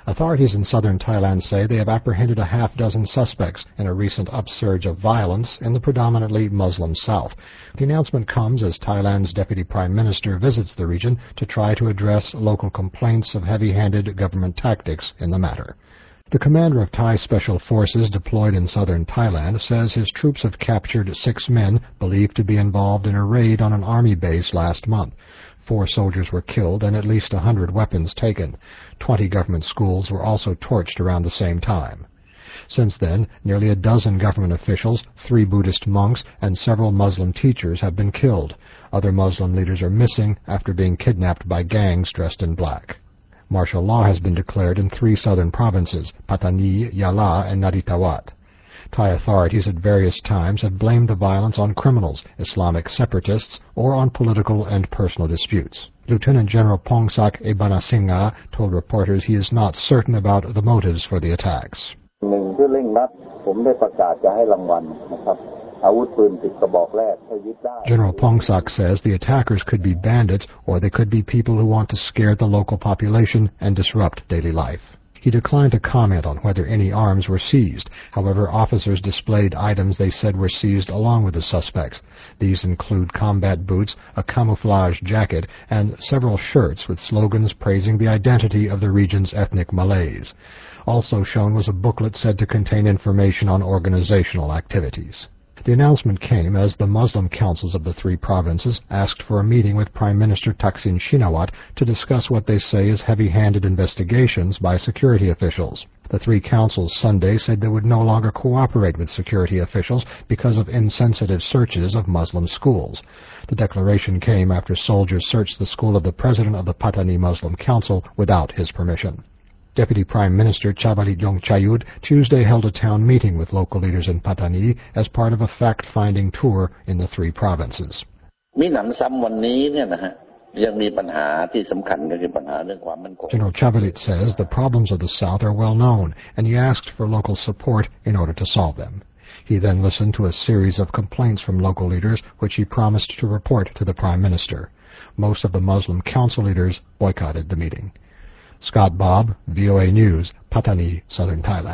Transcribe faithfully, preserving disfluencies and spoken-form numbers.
Authorities in southern Thailand say they have apprehended a half dozen suspects in a recent upsurge of violence in the predominantly Muslim south. The announcement comes as Thailand's Deputy Prime Minister visits the region to try to address local complaints of heavy-handed government tactics in the matter. The commander of Thai Special Forces deployed in southern Thailand says his troops have captured six men believed to be involved in a raid on an army base last month. Four soldiers were killed and at least a hundred weapons taken. Twenty government schools were also torched around the same time. Since then, nearly a dozen government officials, three Buddhist monks, and several Muslim teachers have been killed. Other Muslim leaders are missing after being kidnapped by gangs dressed in black. Martial law has been declared in three southern provinces, Pattani, Yala, and Naditawat. Thai authorities at various times have blamed the violence on criminals, Islamic separatists, or on political and personal disputes. Lieutenant General Pongsak Ebanasinghe told reporters he is not certain about the motives for the attacks. General Pongsak says the attackers could be bandits or they could be people who want to scare the local population and disrupt daily life. He declined to comment on whether any arms were seized. However, officers displayed items they said were seized along with the suspects. These include combat boots, a camouflage jacket, and several shirts with slogans praising the identity of the region's ethnic Malays. Also shown was a booklet said to contain information on organizational activities. The announcement came as the Muslim councils of the three provinces asked for a meeting with Prime Minister Thaksin Shinawatra to discuss what they say is heavy-handed investigations by security officials. The three councils Sunday said they would no longer cooperate with security officials because of insensitive searches of Muslim schools. The declaration came after soldiers searched the school of the president of the Pattani Muslim Council without his permission. Deputy Prime Minister Chavalit Yongchayut Tuesday held a town meeting with local leaders in Pattani as part of a fact-finding tour in the three provinces. General Chavalit says the problems of the South are well known, and he asked for local support in order to solve them. He then listened to a series of complaints from local leaders, which he promised to report to the Prime Minister. Most of the Muslim council leaders boycotted the meeting. Scott Bob, V O A News, Pattani, Southern Thailand.